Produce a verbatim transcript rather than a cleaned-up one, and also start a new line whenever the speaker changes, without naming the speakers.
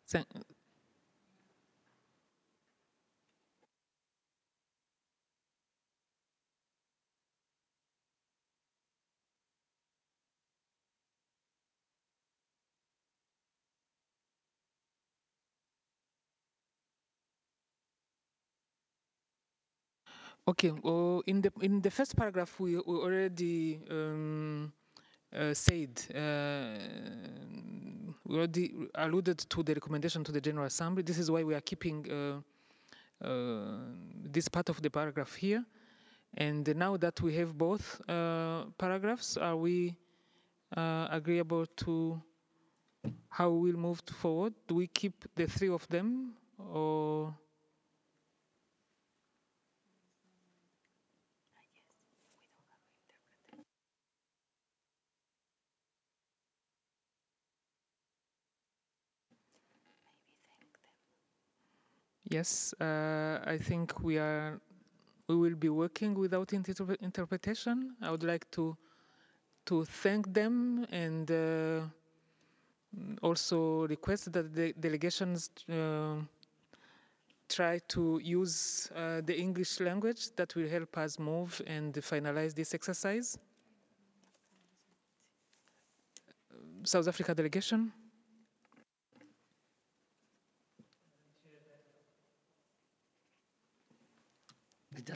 Thank Okay. Well, in the in the first paragraph, we, we already um, uh, said uh, we already alluded to the recommendation to the General Assembly. This is why we are keeping uh, uh, this part of the paragraph here. And now that we have both uh, paragraphs, are we uh, agreeable to how we'll move forward? Do we keep the three of them, or? Yes, uh, I think we are. We will be working without interpre- interpretation. I would like to to thank them and uh, also request that the delegations uh, try to use uh, the English language. That will help us move and finalize this exercise. South Africa delegation.